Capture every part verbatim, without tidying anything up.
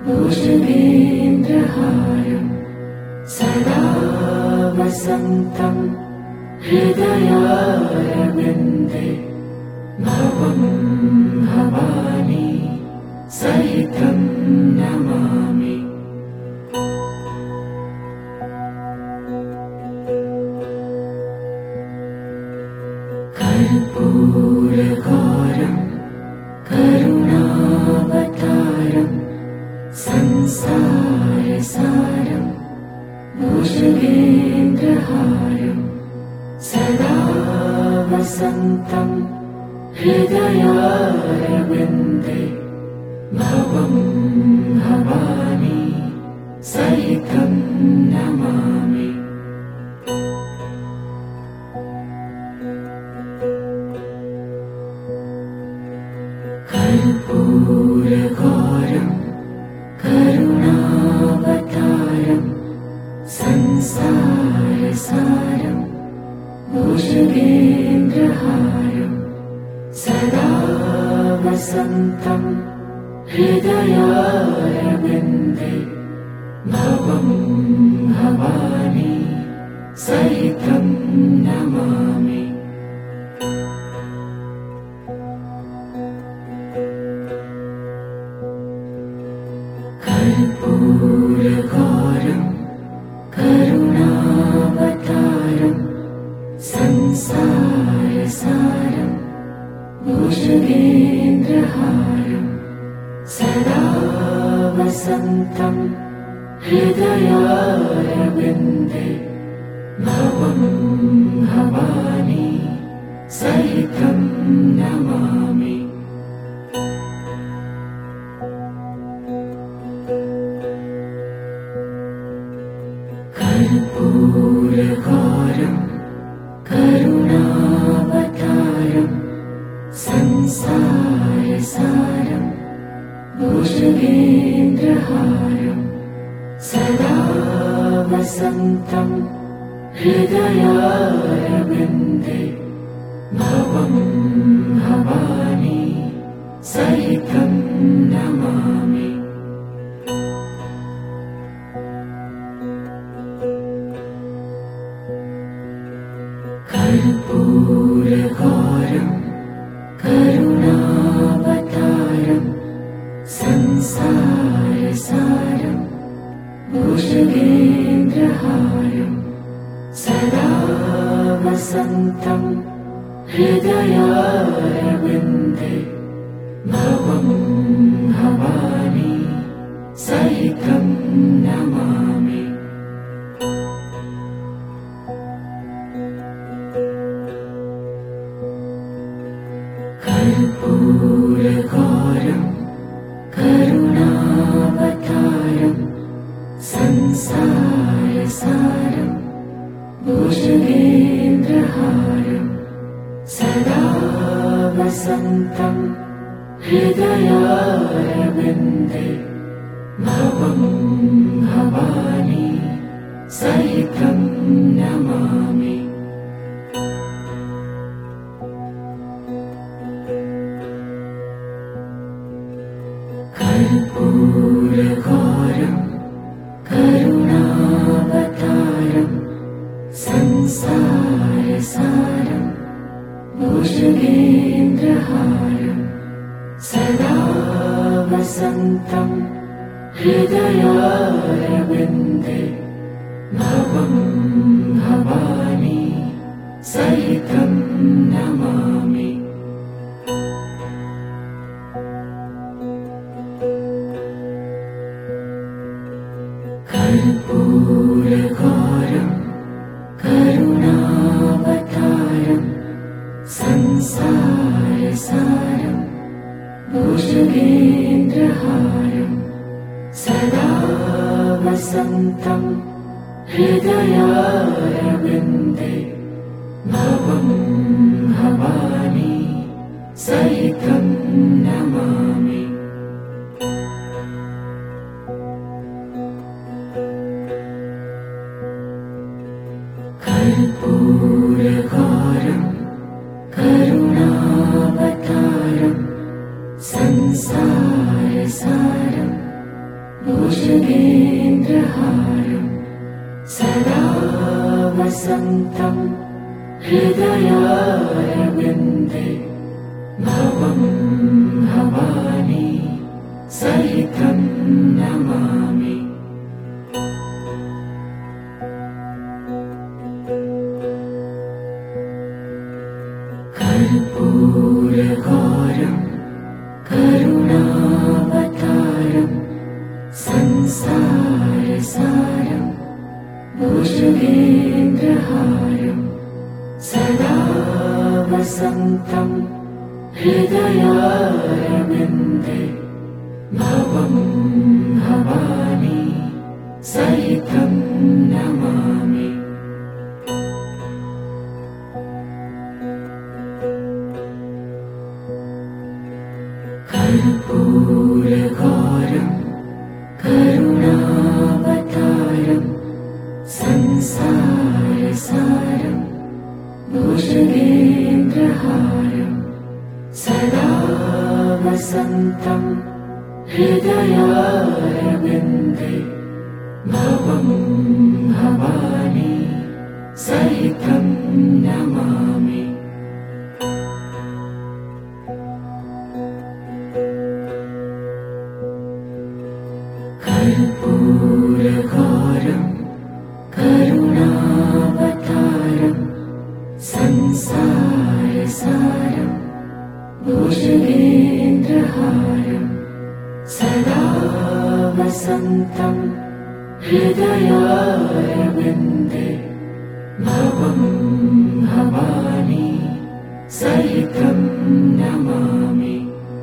भुजगेन्द्रहारं सदा वसन्तं हृदयारविन्दे भवं भवानी सहितं नमामि। कर्पूरगौरं करुणावतारं संसारसारं भुजगेन्द्रहारं सदा वसन्तं हृदयारविन्दे भवं भवानी सहितं नमामि। कर्पूरगौरं करुणावतारं संसारसारं भुजगेन्द्रहारं सदा वसन्तं हृदयारविन्दे भवं भवानी सहितं नमामि। कर्पूरगौरं करुणावतारं संसारसारं भुजगेन्द्रहारं सदा वसन्तं हृदयारविन्दे भवं भवानी सहितं नमामि। कर्पूरगौरं करुणावतारं संसारसारं भुजगेन्द्रहारं सदा वसन्तं हृदयारविन्दे भवं भवानी सहितं नमामि। कर्पूरगौरं करुणावतारं संसारसारं भुजगेन्द्रहारं सदा वसन्तं हृदयारविन्दे भवं भवानी सहितं नमामि। कर्पूरगौरं करुणावतारं संसारसारं भुजगेन्द्रहारं सदा वसन्तं हृदयारविन्दे भवं भवानी सहितं नमामि। कर्पूरगौरं करुणावतारं संसारसारं भुजगेन्द्रहारं सदा वसन्तं हृदयारविन्दे भवं भवानी सहितं नमामि। कर्पूरगौरं करुणावतारं संसारसारं भुजगेन्द्रहारं सदा वसन्तं हृदयारविन्दे भवं भवानी सहितं नमामि। कर्पूरगौरं करुणावतारं संसारसारं भुजगेन्द्रहारं सदा वसन्तं हृदयारविन्दे भवं भवानी सहितं नमामि। कर्पूरगौरं करुणावतारं संसारसारं भुजगेन्द्रहारं सदा वसन्तं हृदयारविन्दे भवं भवानी सहितं नमामि। कर्पूरगौरं करुणावतारं संसारसारं भुजगेन्द्रहारं सदा वसन्तं हृदयारविन्दे भवं भवानी सहितं नमामि। कर्पूरगौरं करुणावतारं संसारसारं भुजगेन्द्रहारं सदा वसन्तं हृदयारविन्दे भवं भवानी सहितं नमामि।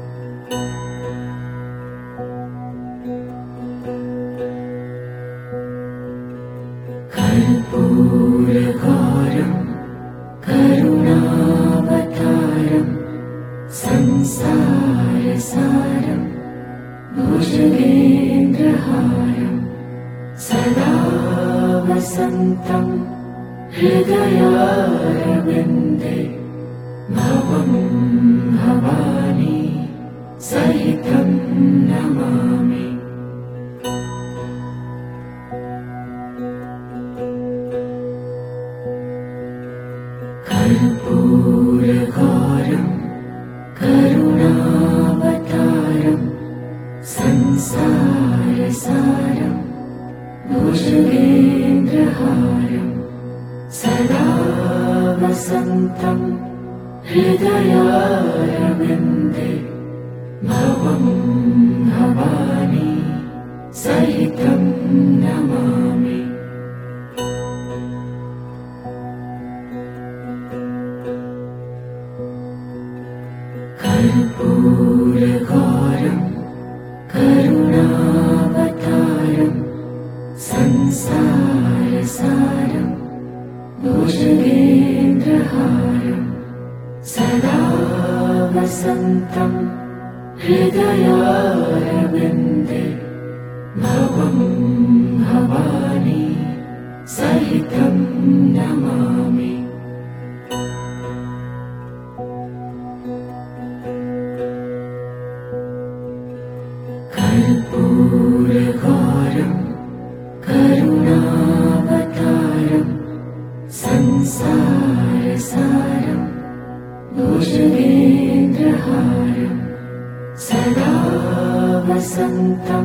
कर्पूरगौरं करुणावतारं संसारसारं भुजगेन्द्रहारं सदा वसन्तं हृदयारविन्दे भवं भवानी सहितं नमामि। कर्पूरगौरं करुणावतारं संसारसारं भुजगेन्द्रहारं सदा वसन्तं हृदयारविन्दे भवं भवानी सहितं नमामि। कर्पूरगौरं करुणावतारं संसारसारं भुजगेन्द्रहारं सदा वसन्तं हृदयारविन्दे भवं भवानी सहितं नमामि। कर्पूरगौरं करुणावतारं संसारसारं भुजगेन्द्रहारं सदा वसन्तं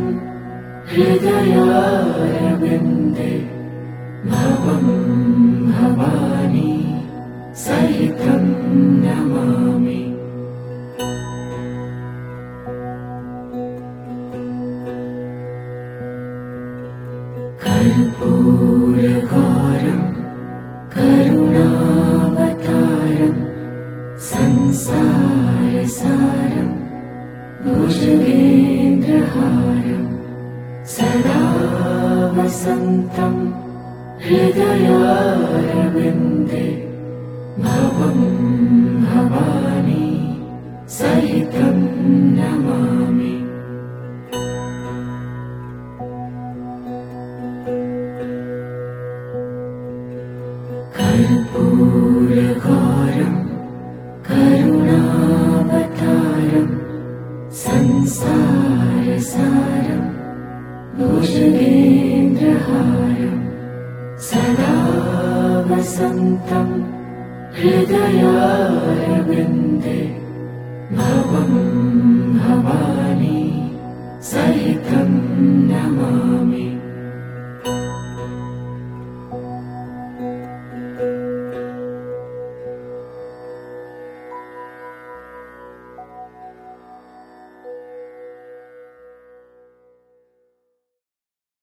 हृदयारविन्दे भवं भवानी सहितं नमामि। कर्पूरगौरं करुणावतारं संसारसारं भुजगेन्द्रहारं सदा वसन्तं हृदयारविन्दे भवं भवानी सहितं नमामि। कर्पूरगौरं करुणावतारं संसारसारं भुजगेन्द्रहारं सदा वसन्तं हृदयारविन्दे भवं भवानी सहितं नमामि।